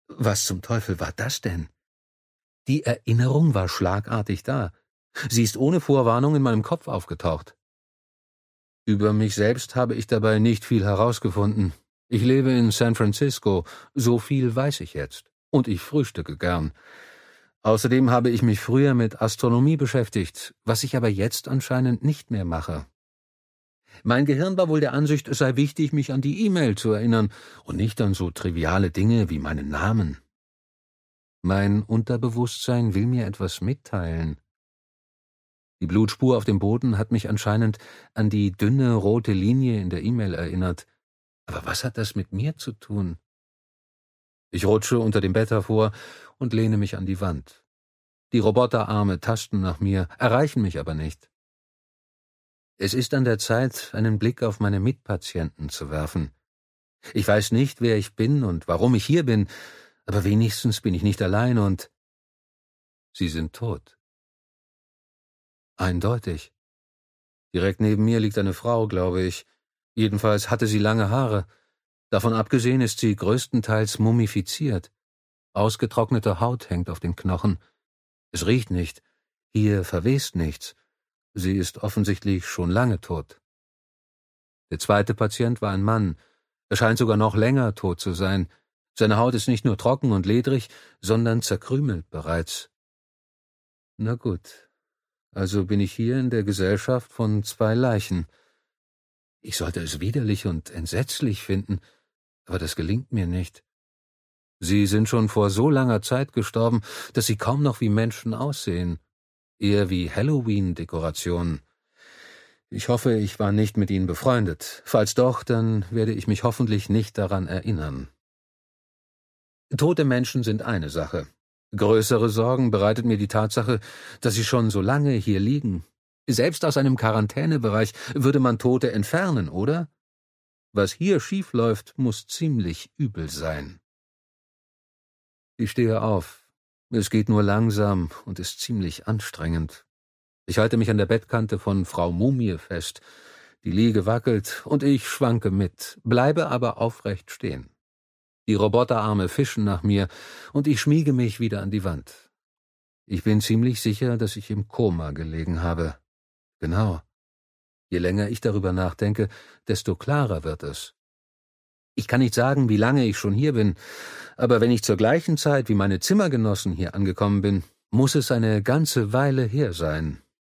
Was zum Teufel war das denn? Die Erinnerung war schlagartig da. Sie ist ohne Vorwarnung in meinem Kopf aufgetaucht. Über mich selbst habe ich dabei nicht viel herausgefunden. Ich lebe in San Francisco, so viel weiß ich jetzt. Und ich frühstücke gern. Außerdem habe ich mich früher mit Astronomie beschäftigt, was ich aber jetzt anscheinend nicht mehr mache. Mein Gehirn war wohl der Ansicht, es sei wichtig, mich an die E-Mail zu erinnern und nicht an so triviale Dinge wie meinen Namen. Mein Unterbewusstsein will mir etwas mitteilen. Die Blutspur auf dem Boden hat mich anscheinend an die dünne rote Linie in der E-Mail erinnert. Aber was hat das mit mir zu tun? Ich rutsche unter dem Bett hervor und lehne mich an die Wand. Die Roboterarme tasten nach mir, erreichen mich aber nicht. Es ist an der Zeit, einen Blick auf meine Mitpatienten zu werfen. Ich weiß nicht, wer ich bin und warum ich hier bin, aber wenigstens bin ich nicht allein und sie sind tot. Eindeutig. Direkt neben mir liegt eine Frau, glaube ich. Jedenfalls hatte sie lange Haare. Davon abgesehen ist sie größtenteils mumifiziert. Ausgetrocknete Haut hängt auf den Knochen. Es riecht nicht. Hier verwest nichts. Sie ist offensichtlich schon lange tot. Der zweite Patient war ein Mann. Er scheint sogar noch länger tot zu sein. Seine Haut ist nicht nur trocken und ledrig, sondern zerkrümelt bereits. Na gut, also bin ich hier in der Gesellschaft von zwei Leichen. Ich sollte es widerlich und entsetzlich finden, aber das gelingt mir nicht. Sie sind schon vor so langer Zeit gestorben, dass sie kaum noch wie Menschen aussehen. Eher wie Halloween-Dekorationen. Ich hoffe, ich war nicht mit ihnen befreundet. Falls doch, dann werde ich mich hoffentlich nicht daran erinnern. Tote Menschen sind eine Sache. Größere Sorgen bereitet mir die Tatsache, dass sie schon so lange hier liegen. Selbst aus einem Quarantänebereich würde man Tote entfernen, oder? Was hier schief läuft, muss ziemlich übel sein. Ich stehe auf. Es geht nur langsam und ist ziemlich anstrengend. Ich halte mich an der Bettkante von Frau Mumie fest. Die Liege wackelt und ich schwanke mit, bleibe aber aufrecht stehen. Die Roboterarme fischen nach mir und ich schmiege mich wieder an die Wand. Ich bin ziemlich sicher, dass ich im Koma gelegen habe. Genau. Je länger ich darüber nachdenke, desto klarer wird es. Ich kann nicht sagen, wie lange ich schon hier bin, aber wenn ich zur gleichen Zeit wie meine Zimmergenossen hier angekommen bin, muss es eine ganze Weile her sein.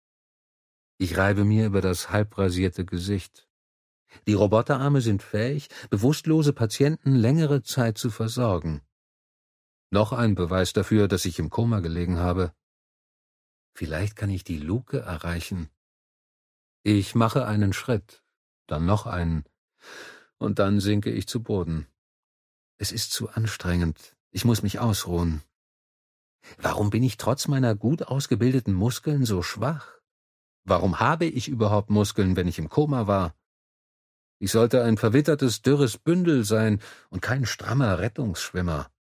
Ich reibe mir über das halbrasierte Gesicht. Die Roboterarme sind fähig, bewusstlose Patienten längere Zeit zu versorgen. Noch ein Beweis dafür, dass ich im Koma gelegen habe. Vielleicht kann ich die Luke erreichen. Ich mache einen Schritt, dann noch einen, und dann sinke ich zu Boden. Es ist zu anstrengend. Ich muss mich ausruhen. Warum bin ich trotz meiner gut ausgebildeten Muskeln so schwach? Warum habe ich überhaupt Muskeln, wenn ich im Koma war? Ich sollte ein verwittertes, dürres Bündel sein und kein strammer Rettungsschwimmer.